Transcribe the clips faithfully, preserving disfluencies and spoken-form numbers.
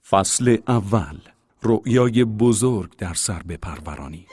فصل اول. رؤیای بزرگ در سر بپرورانید.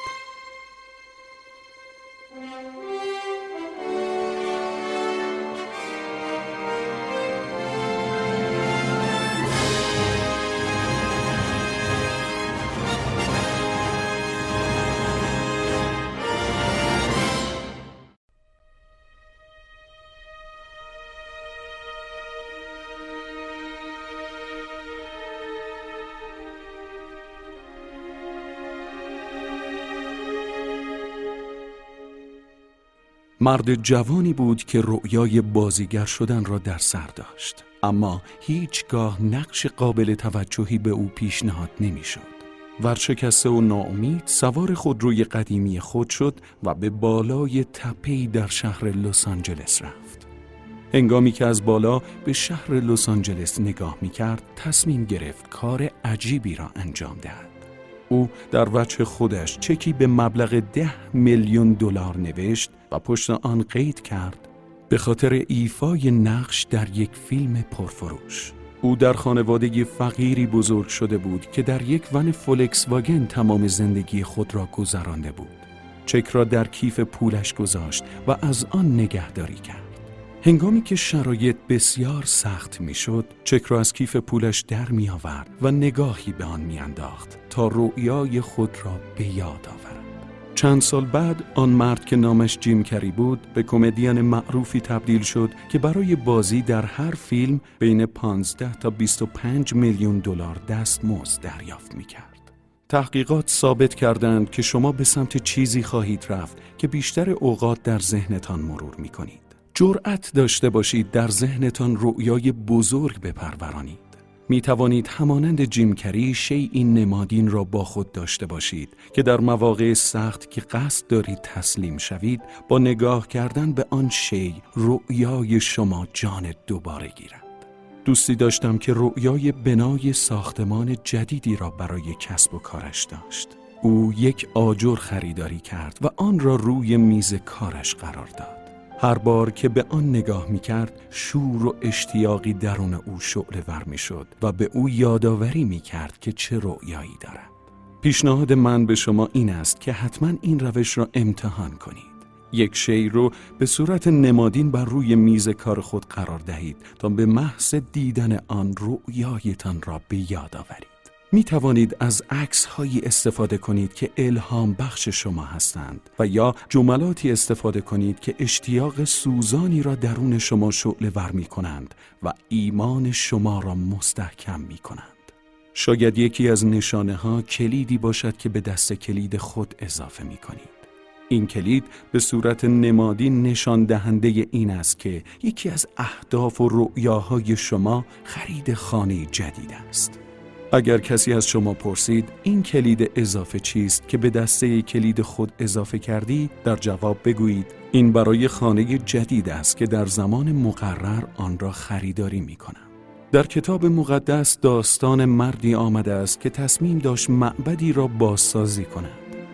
مرد جوانی بود که رؤیای بازیگر شدن را در سر داشت، اما هیچگاه نقش قابل توجهی به او پیشنهاد نمی‌شد. ورشکسته و ناامید سوار خودروی قدیمی خود شد و به بالای تپه‌ای در شهر لس آنجلس رفت. هنگامی که از بالا به شهر لس آنجلس نگاه می‌کرد، تصمیم گرفت کار عجیبی را انجام دهد. او در وجه خودش چکی به مبلغ ده میلیون دلار نوشت و پشت آن قید کرد به خاطر ایفای نقش در یک فیلم پرفروش. او در خانواده فقیری بزرگ شده بود که در یک ون فولکس واگن تمام زندگی خود را گذرانده بود. چک را در کیف پولش گذاشت و از آن نگهداری کرد. هنگامی که شرایط بسیار سخت میشد، چک را از کیف پولش در می آورد و نگاهی به آن می انداخت تا رؤیای خود را به یاد آورد. چند سال بعد آن مرد که نامش جیم کری بود به کمدین معروفی تبدیل شد که برای بازی در هر فیلم بین پانزده تا بیست و پنج میلیون دلار دستمزد دریافت می کرد. تحقیقات ثابت کردند که شما به سمت چیزی خواهید رفت که بیشتر اوقات در ذهنتان مرور می کنید. جرأت داشته باشید در ذهنتان رؤیای بزرگ بپرورانید. می توانید همانند جیم کری شیئی نمادین را با خود داشته باشید که در مواقع سخت که قصد دارید تسلیم شوید، با نگاه کردن به آن شیء رؤیای شما جان دوباره گیرد. دوستی داشتم که رؤیای بنای ساختمان جدیدی را برای کسب و کارش داشت. او یک آجر خریداری کرد و آن را روی میز کارش قرار داد. هر بار که به آن نگاه می کرد، شور و اشتیاقی درون او شعله ور می شد و به او یادآوری می کرد که چه رؤیایی دارد. پیشنهاد من به شما این است که حتما این روش را امتحان کنید. یک شی رو به صورت نمادین بر روی میز کار خود قرار دهید تا به محض دیدن آن رؤیایتان را به یاد آورید. می توانید از عکس‌هایی استفاده کنید که الهام بخش شما هستند و یا جملاتی استفاده کنید که اشتیاق سوزانی را درون شما شعله ور می کنند و ایمان شما را مستحکم می کنند. شاید یکی از نشانه ها کلیدی باشد که به دست کلید خود اضافه می کنید. این کلید به صورت نمادین نشان دهنده این است که یکی از اهداف و رؤیاهای شما خرید خانه جدید است. اگر کسی از شما پرسید این کلید اضافه چیست که به دسته کلید خود اضافه کردی، در جواب بگویید این برای خانه جدید است که در زمان مقرر آن را خریداری می کنم. در کتاب مقدس داستان مردی آمده است که تصمیم داشت معبدی را بازسازی کند.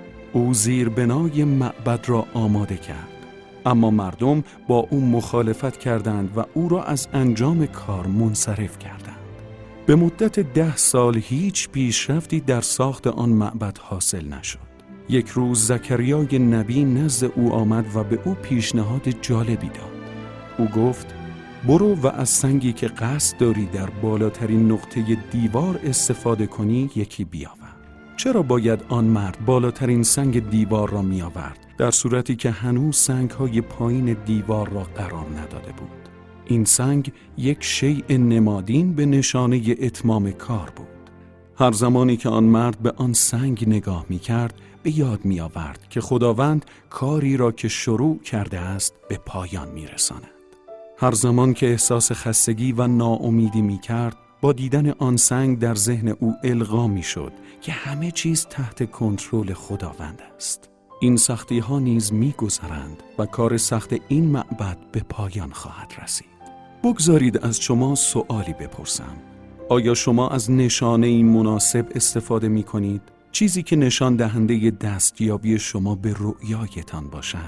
او زیر بنای معبد را آماده کرد، اما مردم با او مخالفت کردند و او را از انجام کار منصرف کردند. به مدت ده سال هیچ پیشرفتی در ساخت آن معبد حاصل نشد. یک روز زکریای نبی نزد او آمد و به او پیشنهاد جالبی داد. او گفت برو و از سنگی که قصد داری در بالاترین نقطه دیوار استفاده کنی یکی بیاور. چرا باید آن مرد بالاترین سنگ دیوار را می آورد در صورتی که هنوز سنگ‌های پایین دیوار را قرار نداده بود؟ این سنگ یک شیء نمادین به نشانه اتمام کار بود. هر زمانی که آن مرد به آن سنگ نگاه می کرد، به یاد می آورد که خداوند کاری را که شروع کرده است به پایان می رساند. هر زمان که احساس خستگی و ناامیدی می کرد، با دیدن آن سنگ در ذهن او القا می شد که همه چیز تحت کنترل خداوند است. این سختی ها نیز می گذرند و کار سخت این معبد به پایان خواهد رسید. بگذارید از شما سؤالی بپرسم. آیا شما از نشانه‌ای مناسب استفاده می کنید؟ چیزی که نشان دهنده دستیابی شما به رؤیایتان باشد؟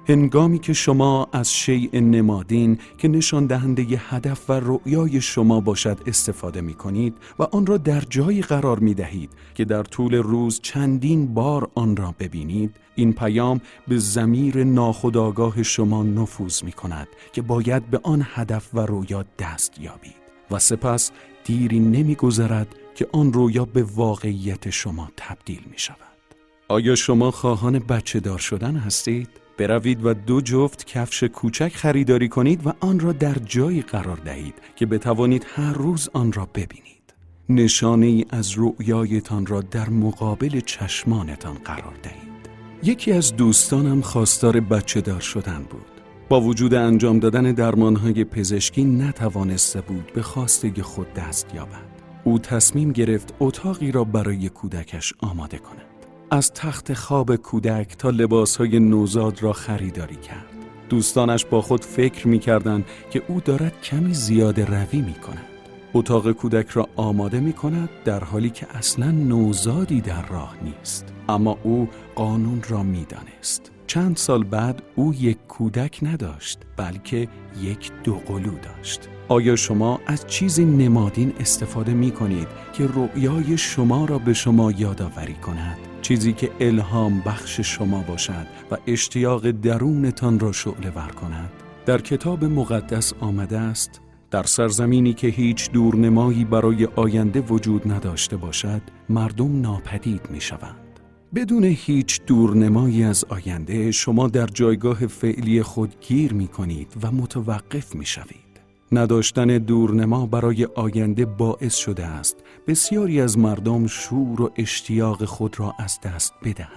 هنگامی که شما از شیء نمادین که نشان دهنده ی هدف و رؤیای شما باشد استفاده می کنید و آن را در جایی قرار می دهید که در طول روز چندین بار آن را ببینید، این پیام به ضمیر ناخودآگاه شما نفوذ می کند که باید به آن هدف و رؤیا دست یابید و سپس دیری نمی گذرد که آن رؤیا به واقعیت شما تبدیل می شود. آیا شما خواهان بچه دار شدن هستید؟ بروید و دو جفت کفش کوچک خریداری کنید و آن را در جایی قرار دهید که بتوانید هر روز آن را ببینید. نشانه ای از رؤیایتان را در مقابل چشمانتان قرار دهید. یکی از دوستانم خواستار بچه دار شدن بود. با وجود انجام دادن درمانهای پزشکی نتوانسته بود به خواسته خود دست یابد. او تصمیم گرفت اتاقی را برای کودکش آماده کند. از تخت خواب کودک تا لباسهای نوزاد را خریداری کرد. دوستانش با خود فکر می کردند که او دارد کمی زیاده روی می کند. اتاق کودک را آماده می کند در حالی که اصلاً نوزادی در راه نیست. اما او قانون را می دانست. چند سال بعد او یک کودک نداشت، بلکه یک دوقلو داشت. آیا شما از چیزی نمادین استفاده می کنید که رؤیای شما را به شما یادآوری کند؟ چیزی که الهام بخش شما باشد و اشتیاق درونتان را شعله ور کند؟ در کتاب مقدس آمده است: در سرزمینی که هیچ دورنمایی برای آینده وجود نداشته باشد، مردم ناپدید می شوند. بدون هیچ دورنمایی از آینده، شما در جایگاه فعلی خود گیر می کنید و متوقف می شوید. نداشتن دورنما برای آینده باعث شده است بسیاری از مردم شور و اشتیاق خود را از دست بدهند.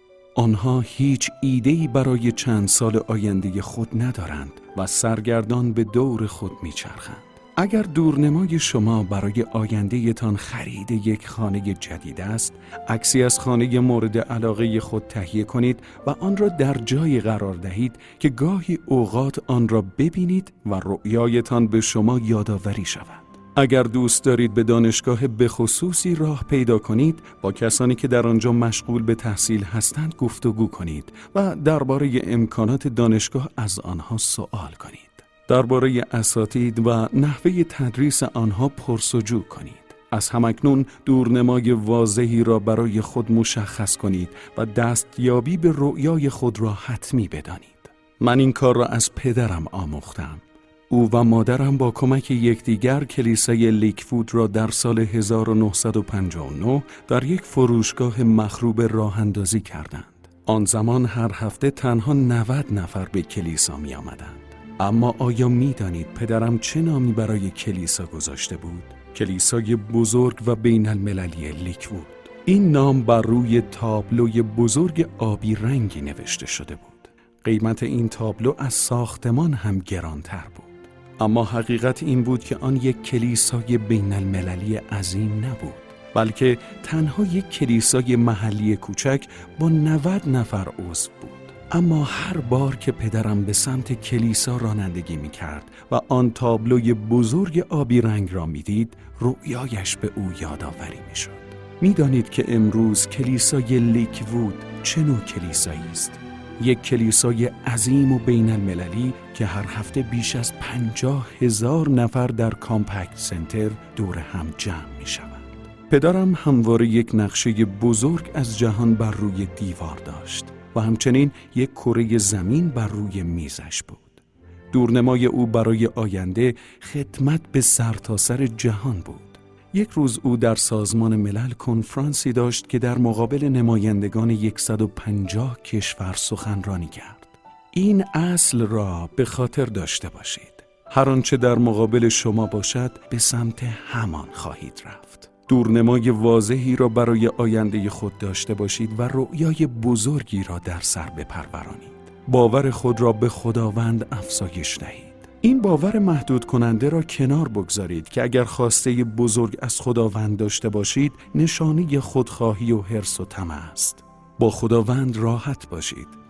آنها هیچ ایده‌ای برای چند سال آینده خود ندارند و سرگردان به دور خود میچرخند. اگر دورنمای شما برای آینده تان خرید یک خانه جدید است، عکسی از خانه مورد علاقه خود تهیه کنید و آن را در جایی قرار دهید که گاهی اوقات آن را ببینید و رؤیایتان به شما یادآوری شود. اگر دوست دارید به دانشگاه بخصوصی راه پیدا کنید، با کسانی که در آنجا مشغول به تحصیل هستند گفتگو کنید و درباره امکانات دانشگاه از آنها سوال کنید. درباره اساتید و نحوه تدریس آنها پرسجو کنید. از همکنون دورنمای واضحی را برای خود مشخص کنید و دستیابی به رؤیای خود را حتمی بدانید. من این کار را از پدرم آموختم. او و مادرم با کمک یکدیگر کلیسای لیکوود را در سال هزار و نهصد و پنجاه و نه در یک فروشگاه مخروبه راه اندازی کردند. آن زمان هر هفته تنها نود نفر به کلیسا می آمدند. اما آیا می دانید پدرم چه نامی برای کلیسا گذاشته بود؟ کلیسای بزرگ و بین المللی لیکوود. این نام بر روی تابلوی بزرگ آبی رنگی نوشته شده بود. قیمت این تابلو از ساختمان هم گرانتر بود. اما حقیقت این بود که آن یک کلیسای بین المللی عظیم نبود، بلکه تنها یک کلیسای محلی کوچک با نود نفر عضو بود. اما هر بار که پدرم به سمت کلیسا رانندگی می کرد و آن تابلوی بزرگ آبی رنگ را می دید، رؤیایش به او یادآوری می شد. می دانید که امروز کلیسای لیکوود چه نوع کلیسایی است؟ یک کلیسای عظیم و بین المللی که هر هفته بیش از پنجاه هزار نفر در کامپکت سنتر دور هم جمع می شوند. پدرم همواره یک نقشه بزرگ از جهان بر روی دیوار داشت و همچنین یک کره زمین بر روی میزش بود. دورنمای او برای آینده خدمت به سرتاسر جهان بود. یک روز او در سازمان ملل کنفرانسی داشت که در مقابل نمایندگان صد و پنجاه کشور سخنرانی کرد. این اصل را به خاطر داشته باشید: هر آنچه در مقابل شما باشد به سمت همان خواهید رفت. دورنمای واضحی را برای آینده خود داشته باشید و رؤیای بزرگی را در سر بپرورانید. باور خود را به خداوند افزایش دهید. این باور محدود کننده را کنار بگذارید که اگر خواسته بزرگ از خداوند داشته باشید، نشانه خودخواهی و حرص و طمع است. با خداوند راحت باشید.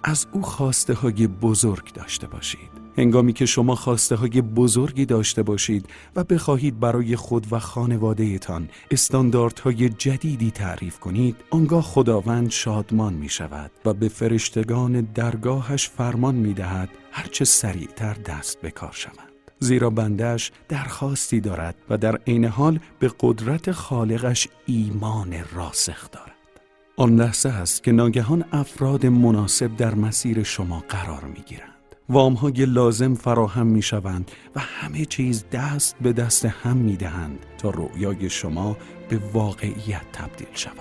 از او خواسته های بزرگ داشته باشید. هنگامی که شما خواسته های بزرگی داشته باشید و بخواهید برای خود و خانواده تان استانداردهای جدیدی تعریف کنید، آنگاه خداوند شادمان می شود و به فرشتگان درگاهش فرمان می دهد هرچه سریعتر دست به کار شوند. زیرا بنده‌اش درخواستی دارد و در عین حال به قدرت خالقش ایمان راسخ دارد. آن لحظه است که ناگهان افراد مناسب در مسیر شما قرار می گیرند. وام‌های لازم فراهم می شوند و همه چیز دست به دست هم می دهند تا رؤیای شما به واقعیت تبدیل شود.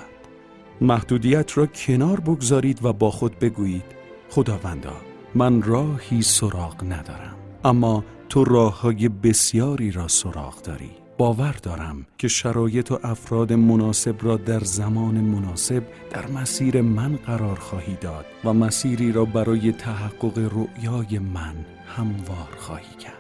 محدودیت را کنار بگذارید و با خود بگویید: خداوندا، من راهی سراغ ندارم، اما تو راه‌های بسیاری را سراغ داری. باور دارم که شرایط و افراد مناسب را در زمان مناسب در مسیر من قرار خواهی داد و مسیری را برای تحقق رؤیای من هموار خواهی کرد.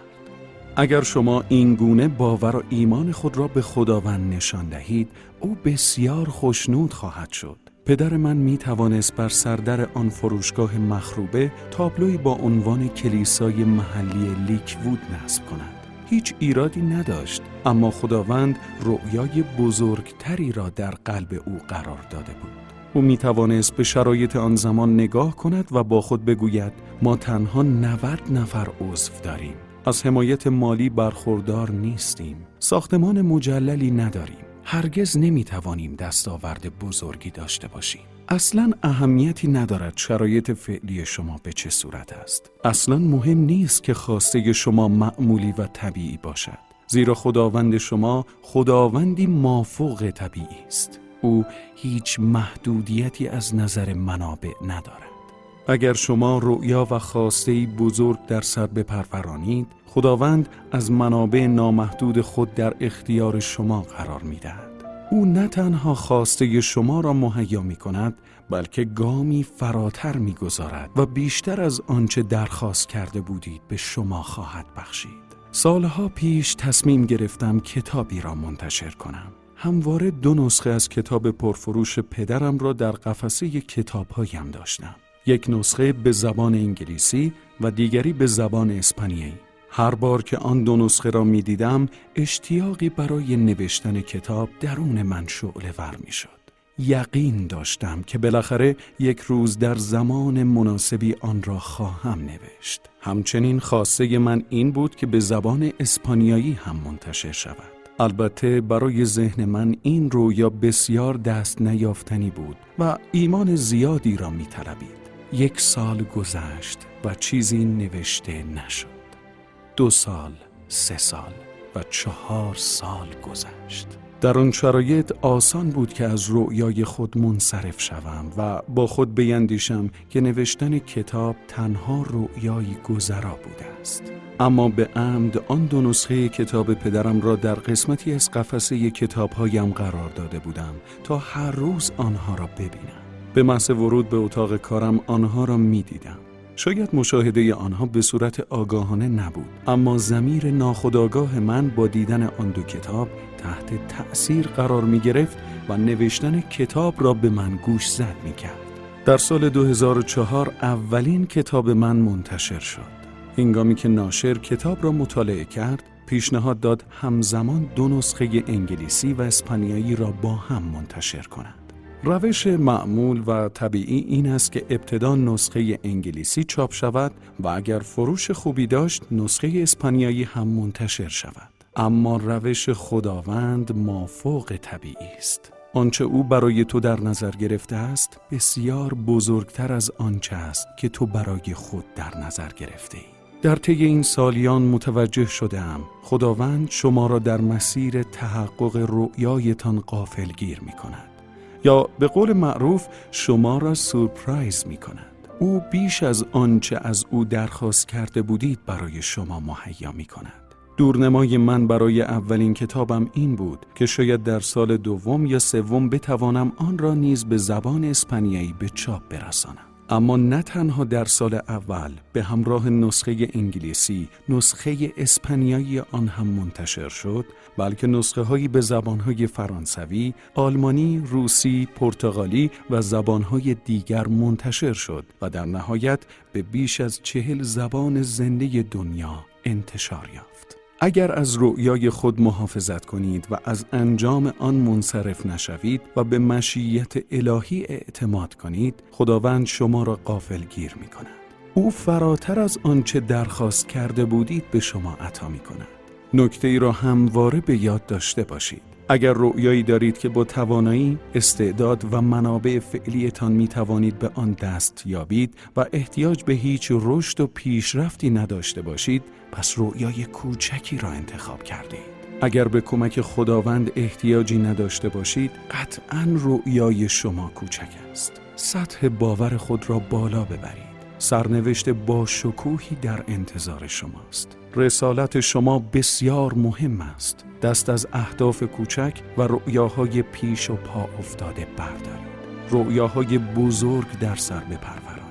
اگر شما این گونه باور و ایمان خود را به خداوند نشان دهید، او بسیار خوشنود خواهد شد. پدر من می توانست بر سردر آن فروشگاه مخروبه تابلوی با عنوان کلیسای محلی لیکوود نصب کند. هیچ ایرادی نداشت، اما خداوند رؤیای بزرگتری را در قلب او قرار داده بود. او می توانست به شرایط آن زمان نگاه کند و با خود بگوید: ما تنها نود نفر عضو داریم، از حمایت مالی برخوردار نیستیم، ساختمان مجللی نداریم، هرگز نمی توانیم دستاورد بزرگی داشته باشیم. اصلاً اهمیتی ندارد شرایط فعلی شما به چه صورت است. اصلاً مهم نیست که خواسته شما معمولی و طبیعی باشد، زیرا خداوند شما خداوندی مافوق طبیعی است. او هیچ محدودیتی از نظر منابع ندارد. اگر شما رؤیا و خواسته‌ای بزرگ در سر بپرورانید، خداوند از منابع نامحدود خود در اختیار شما قرار می‌دهد. او نه تنها خواسته شما را مهیا می‌کند، بلکه گامی فراتر می‌گذارد و بیشتر از آنچه درخواست کرده بودید به شما خواهد بخشید. سالها پیش تصمیم گرفتم کتابی را منتشر کنم. همواره دو نسخه از کتاب پرفروش پدرم را در قفسه کتاب‌هایم داشتم. یک نسخه به زبان انگلیسی و دیگری به زبان اسپانیایی. هر بار که آن دو نسخه را می دیدم، اشتیاقی برای نوشتن کتاب درون من شعله ور می شد. یقین داشتم که بالاخره یک روز در زمان مناسبی آن را خواهم نوشت. همچنین خواسته من این بود که به زبان اسپانیایی هم منتشر شود. البته برای ذهن من این رویا بسیار دست نیافتنی بود و ایمان زیادی را می طلبید. یک سال گذشت و چیزی نوشته نشد. دو سال، سه سال و چهار سال گذشت. در آن شرایط آسان بود که از رؤیای خود منصرف شوم و با خود بیندیشم که نوشتن کتاب تنها رؤیای گذرا بوده است. اما به عمد آن دو نسخه کتاب پدرم را در قسمتی از قفسه کتاب‌هایم قرار داده بودم تا هر روز آنها را ببینم. به محض ورود به اتاق کارم آنها را می دیدم. شاید مشاهده آنها به صورت آگاهانه نبود، اما ضمیر ناخودآگاه من با دیدن آن دو کتاب تحت تأثیر قرار می گرفت و نوشتن کتاب را به من گوش زد می کرد. در سال دو هزار و چهار اولین کتاب من منتشر شد. هنگامی که ناشر کتاب را مطالعه کرد، پیشنهاد داد همزمان دو نسخه انگلیسی و اسپانیایی را با هم منتشر کنند. روش معمول و طبیعی این است که ابتدا نسخه انگلیسی چاپ شود و اگر فروش خوبی داشت نسخه اسپانیایی هم منتشر شود. اما روش خداوند مافوق طبیعی است. آنچه او برای تو در نظر گرفته است بسیار بزرگتر از آنچه است که تو برای خود در نظر گرفته ای. در طی این سالیان متوجه شدم خداوند شما را در مسیر تحقق رؤیایتان غافلگیر می کند. یا به قول معروف شما را سورپرایز می کند. او بیش از آنچه از او درخواست کرده بودید برای شما مهیا می کند. دورنمای من برای اولین کتابم این بود که شاید در سال دوم یا سوم بتوانم آن را نیز به زبان اسپانیایی به چاپ برسانم. اما نه تنها در سال اول به همراه نسخه انگلیسی، نسخه اسپانیایی آن هم منتشر شد، بلکه نسخه هایی به زبانهای فرانسوی، آلمانی، روسی، پرتغالی و زبانهای دیگر منتشر شد و در نهایت به بیش از چهل زبان زنده دنیا انتشار یافت. اگر از رؤیای خود محافظت کنید و از انجام آن منصرف نشوید و به مشیت الهی اعتماد کنید، خداوند شما را غافلگیر می کند. او فراتر از آنچه درخواست کرده بودید به شما عطا می کند. نکته ای را همواره به یاد داشته باشید. اگر رؤیایی دارید که با توانایی، استعداد و منابع فعلیتان می توانید به آن دست یابید و احتیاج به هیچ رشد و پیشرفتی نداشته باشید، پس رؤیای کوچکی را انتخاب کردید. اگر به کمک خداوند احتیاجی نداشته باشید، قطعاً رؤیای شما کوچک است. سطح باور خود را بالا ببرید. سرنوشت با شکوهی در انتظار شماست. رسالت شما بسیار مهم است. دست از اهداف کوچک و رؤیاهای پیش و پا افتاده بردارید. رؤیاهای بزرگ در سر بپرورانید.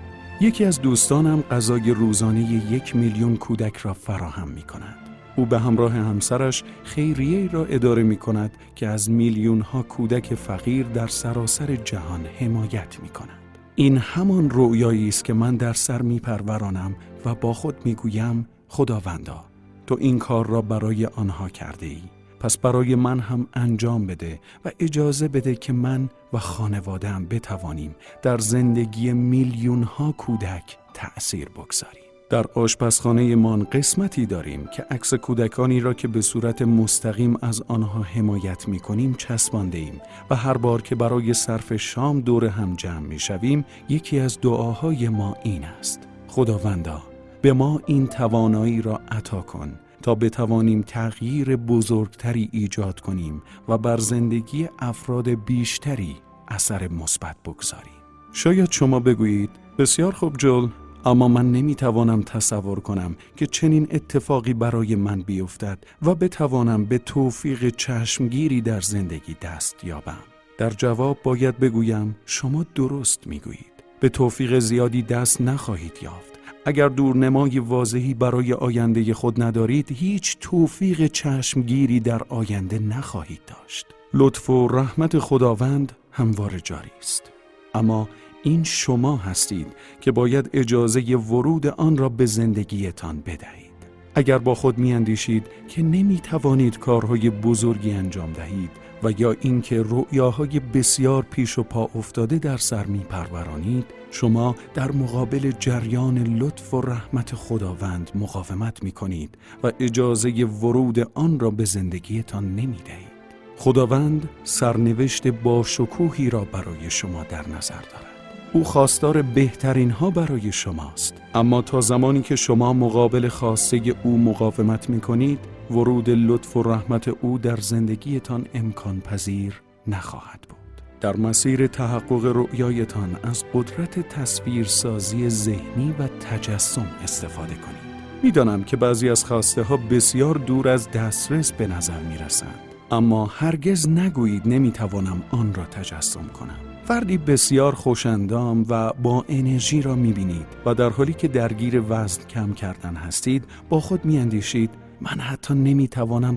یکی از دوستانم غذای روزانه یک میلیون کودک را فراهم می کند. او به همراه همسرش خیریه‌ای را اداره می کند که از میلیون ها کودک فقیر در سراسر جهان حمایت می کند. این همان رؤیایی است که من در سر می پرورانم و با خود می گویم خداوندا، تو این کار را برای آنها کرده ای، پس برای من هم انجام بده و اجازه بده که من و خانواده‌ام بتوانیم در زندگی میلیون ها کودک تأثیر بگذاریم. در آشپزخانه من قسمتی داریم که عکس کودکانی را که به صورت مستقیم از آنها حمایت می کنیم چسبانده ایم و هر بار که برای صرف شام دور هم جمع می شویم، یکی از دعاهای ما این است: خداوندا، به ما این توانایی را عطا کن تا بتوانیم تغییر بزرگتری ایجاد کنیم و بر زندگی افراد بیشتری اثر مثبت بگذاریم. شاید شما بگویید بسیار خوب جول، اما من نمیتوانم تصور کنم که چنین اتفاقی برای من بیفتد و بتوانم به توفیق چشمگیری در زندگی دست یابم. در جواب باید بگویم شما درست میگویید. به توفیق زیادی دست نخواهید یافت. اگر دورنمای واضحی برای آینده خود ندارید، هیچ توفیق چشمگیری در آینده نخواهید داشت. لطف و رحمت خداوند همواره جاری است، اما این شما هستید که باید اجازه ورود آن را به زندگیتان بدهید. اگر با خود میاندیشید که نمی توانید کارهای بزرگی انجام دهید و یا اینکه رؤیاهای بسیار پیش و پا افتاده در سر می پرورانید، شما در مقابل جریان لطف و رحمت خداوند مقاومت می کنید و اجازه ورود آن را به زندگیتان نمی دهید. خداوند سرنوشت با شکوهی را برای شما در نظر دارد. او خواستار بهترین ها برای شماست، اما تا زمانی که شما مقابل خواسته او مقاومت می کنید، ورود لطف و رحمت او در زندگیتان امکان پذیر نخواهد بود. در مسیر تحقق رؤیایتان از قدرت تصویرسازی ذهنی و تجسم استفاده کنید. میدانم که بعضی از خواسته ها بسیار دور از دسترس به نظر می رسند، اما هرگز نگویید نمیتوانم آن را تجسم کنم. فردی بسیار خوش‌اندام و با انرژی را می‌بینید و در حالی که درگیر وزن کم کردن هستید، با خود می‌اندیشید من حتی نمی‌توانم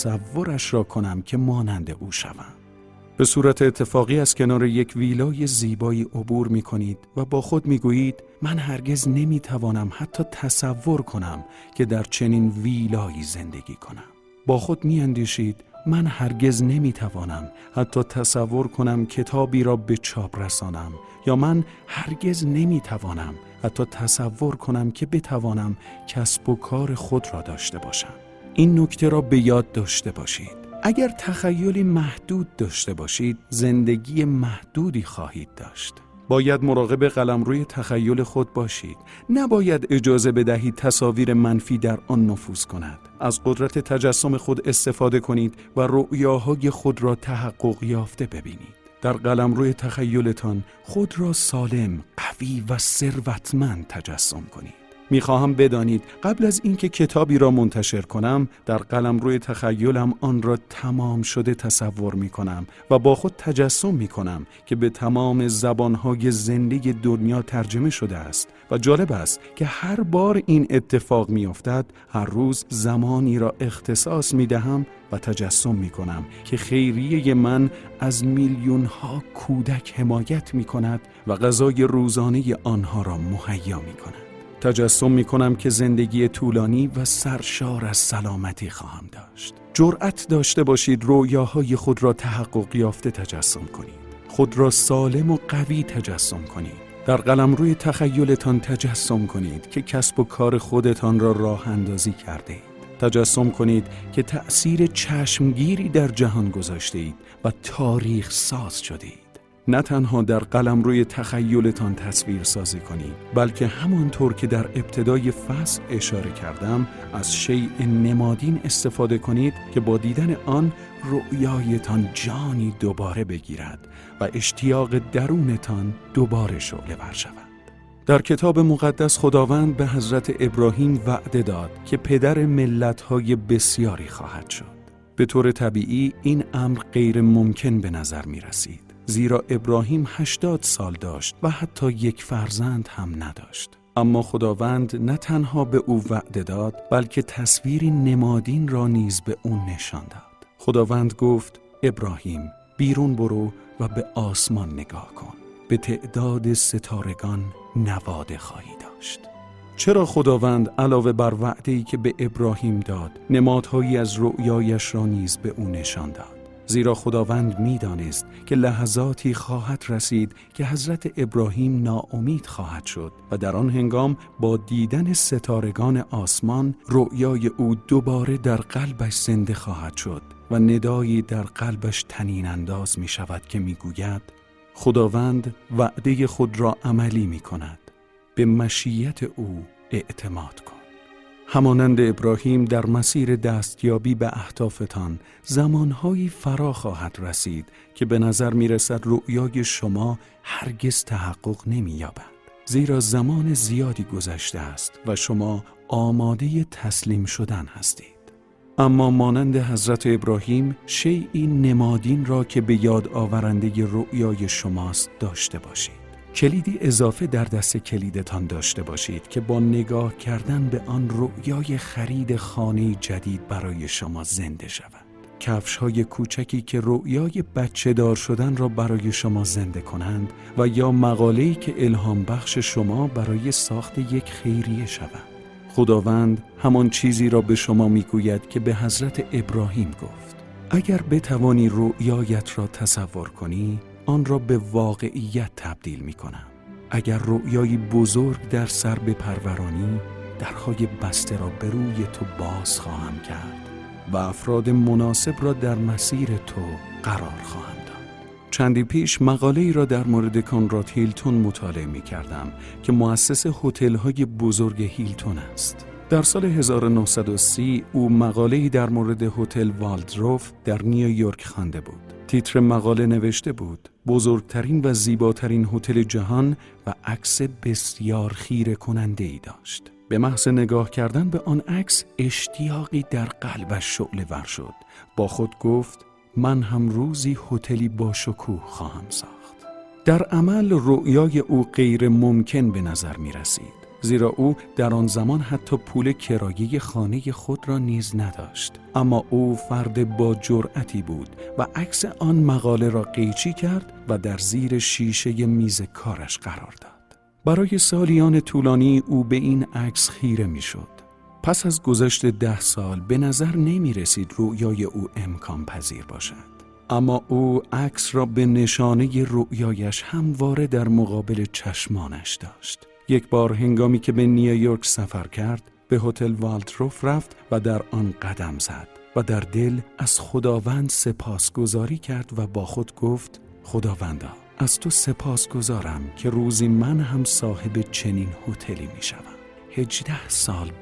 تصورش را کنم که مانند او شوم. به صورت اتفاقی از کنار یک ویلای زیبایی عبور می‌کنید و با خود می‌گویید من هرگز نمی‌توانم حتی تصور کنم که در چنین ویلایی زندگی کنم. با خود می‌اندیشید من هرگز نمیتوانم حتی تصور کنم کتابی را به چاپ رسانم، یا من هرگز نمیتوانم حتی تصور کنم که بتوانم کسب و کار خود را داشته باشم. این نکته را به یاد داشته باشید. اگر تخیلی محدود داشته باشید، زندگی محدودی خواهید داشت. باید مراقب قلمروی تخیل خود باشید. نباید اجازه بدهید تصاویر منفی در آن نفوذ کند. از قدرت تجسم خود استفاده کنید و رؤیاهای خود را تحقق یافته ببینید. در قلمروی تخیلتان خود را سالم، قوی و ثروتمند تجسم کنید. میخواهم بدانید قبل از اینکه کتابی را منتشر کنم در قلمروی تخیلم آن را تمام شده تصور میکنم و با خود تجسم میکنم که به تمام زبانهای زنده دنیا ترجمه شده است و جالب است که هر بار این اتفاق میافتد هر روز زمانی را اختصاص میدهم و تجسم میکنم که خیریه من از میلیون ها کودک حمایت میکند و غذای روزانه آنها را مهیا میکند. تجسم میکنم که زندگی طولانی و سرشار از سلامتی خواهم داشت. جرأت داشته باشید رویاهای خود را تحقق یافته تجسم کنید. خود را سالم و قوی تجسم کنید. در قلمروی تخیلتان تجسم کنید که کسب و کار خودتان را راه اندازی کرده اید. تجسم کنید که تأثیر چشمگیری در جهان گذاشته اید و تاریخ ساز شده اید. نه تنها در قلمروی تخیلتان تصویر سازی کنید، بلکه همانطور که در ابتدای فصل اشاره کردم از شیء نمادین استفاده کنید که با دیدن آن رؤیایتان جانی دوباره بگیرد و اشتیاق درونتان دوباره شعله ور شود. در کتاب مقدس خداوند به حضرت ابراهیم وعده داد که پدر ملت‌های بسیاری خواهد شد. به طور طبیعی این امر غیر ممکن به نظر می رسید، زیرا ابراهیم هشتاد سال داشت و حتی یک فرزند هم نداشت. اما خداوند نه تنها به او وعده داد، بلکه تصویری نمادین را نیز به او نشان داد. خداوند گفت: ابراهیم، بیرون برو و به آسمان نگاه کن. به تعداد ستارگان نواده خواهی داشت. چرا خداوند علاوه بر وعده‌ای که به ابراهیم داد، نمادهایی از رؤیایش را نیز به او نشان داد؟ زیرا خداوند می‌دانست که لحظاتی خواهد رسید که حضرت ابراهیم ناامید خواهد شد و در آن هنگام با دیدن ستارگان آسمان رؤیای او دوباره در قلبش زنده خواهد شد و ندایی در قلبش طنین انداز می شود که می گوید: خداوند وعده خود را عملی می کند. به مشیت او اعتماد کن. همانند ابراهیم در مسیر دستیابی به اهدافتان زمانهایی فرا خواهد رسید که به نظر می رسد رؤیای شما هرگز تحقق نمی یابد. زیرا زمان زیادی گذشته است و شما آماده تسلیم شدن هستید. اما مانند حضرت ابراهیم شیئی نمادین را که به یاد آورنده رؤیای شماست داشته باشید. کلیدی اضافه در دست کلیدتان داشته باشید که با نگاه کردن به آن رؤیای خرید خانه جدید برای شما زنده شود. کفش‌های کوچکی که رؤیای بچه دار شدن را برای شما زنده کنند و یا مقاله‌ای که الهام بخش شما برای ساخت یک خیریه شود. خداوند همان چیزی را به شما میگوید که به حضرت ابراهیم گفت: اگر بتوانی رؤیایت را تصور کنی، آن را به واقعیت تبدیل می کنم. اگر رؤیایی بزرگ در سر بپرورانی، درهای بسته را به روی تو باز خواهم کرد و افراد مناسب را در مسیر تو قرار خواهم داد. چندی پیش مقاله‌ای را در مورد کانراد هیلتون مطالعه می کردم که مؤسس هتل‌های بزرگ هیلتون است. در سال هزار و نهصد و سی او مقاله‌ای در مورد هتل والدروف در نیویورک خوانده بود. تیتر مقاله نوشته بود: بزرگترین و زیباترین هتل جهان و عکس بسیار خیره کننده ای داشت. به محض نگاه کردن به آن عکس اشتیاقی در قلبش شعله ور شد. با خود گفت: من هم روزی هتلی با شکوه خواهم ساخت. در عمل رؤیای او غیر ممکن به نظر می رسید، زیرا او در آن زمان حتی پول کرایه خانه خود را نیز نداشت. اما او فرد با جرأتی بود و عکس آن مقاله را قیچی کرد و در زیر شیشه میز کارش قرار داد. برای سالیان طولانی او به این عکس خیره می شد. پس از گذشت ده سال به نظر نمی رسید رؤیای او امکان پذیر باشد. اما او عکس را به نشانه رؤیایش همواره در مقابل چشمانش داشت. یک بار هنگامی که به نیویورک سفر کرد، به هتل والدروف رفت و در آن قدم زد و در دل از خداوند سپاسگزاری کرد و با خود گفت: خداوندا، از تو سپاسگزارم که روزی من هم صاحب چنین هتلی می شوم. هجده سال بعد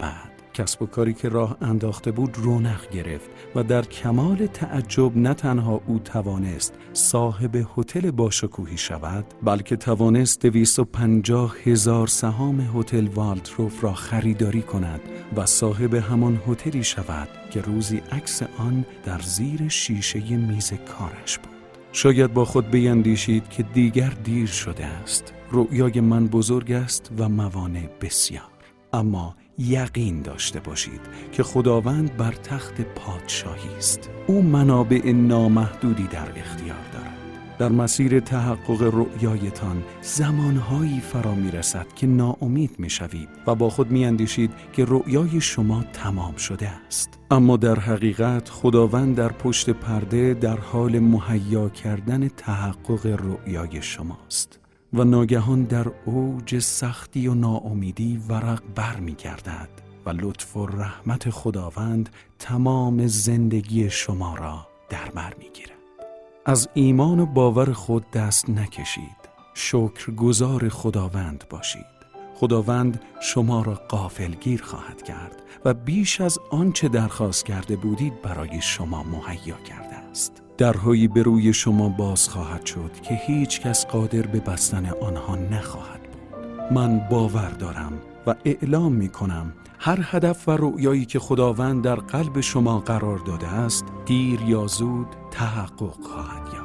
کسب و کاری که راه انداخته بود رونق گرفت و در کمال تعجب نه تنها او توانست صاحب هتل باشکوهی شود، بلکه توانست دویست و پنجاه هزار سهام هتل والدروف را خریداری کند و صاحب همان هتلی شود که روزی عکس آن در زیر شیشه میز کارش بود. شاید با خود بیندیشید که دیگر دیر شده است. رؤیای من بزرگ است و موانع بسیار، اما یقین داشته باشید که خداوند بر تخت پادشاهی است. او منابع نامحدودی در اختیار دارد. در مسیر تحقق رؤیایتان زمانهایی فرا می رسد که ناامید می شوید و با خود می اندیشید که رؤیای شما تمام شده است. اما در حقیقت خداوند در پشت پرده در حال مهیا کردن تحقق رؤیای شماست و ناگهان در اوج سختی و ناامیدی ورق بر می گردد و لطف و رحمت خداوند تمام زندگی شما را در بر می گیرد. از ایمان و باور خود دست نکشید. شکرگزار خداوند باشید. خداوند شما را غافلگیر خواهد کرد و بیش از آنچه درخواست کرده بودید برای شما مهیا کرده است. درهایی به روی شما باز خواهد شد که هیچ کس قادر به بستن آنها نخواهد بود. من باور دارم و اعلام می کنم هر هدف و رؤیایی که خداوند در قلب شما قرار داده است دیر یا زود تحقق خواهد یافت.